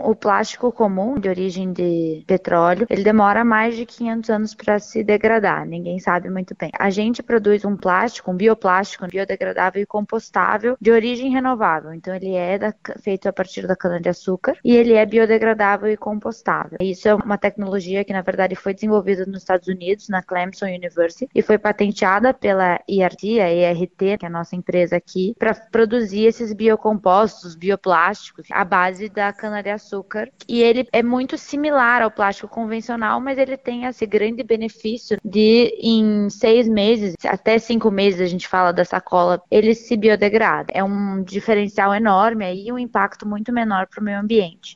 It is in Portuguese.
o plástico comum, de origem de petróleo, ele demora mais de 500 anos para se degradar, ninguém sabe muito bem. A gente produz um plástico, um bioplástico biodegradável e compostável de origem renovável, então ele é feito a partir da cana-de-açúcar e ele é biodegradável e compostável. Isso é uma tecnologia que, na verdade, foi desenvolvida nos Estados Unidos, na Clemson University, e foi patenteada pela IRT, a ERT, que é a nossa empresa aqui, para produzir esses biocompostos, bioplásticos, à base da cana-de-açúcar. E ele é muito similar ao plástico convencional, mas ele tem esse grande benefício de, em 6 meses, até 5 meses, a gente fala da sacola, ele se biodegrada. É um diferencial enorme aí e um impacto muito menor para o meio ambiente.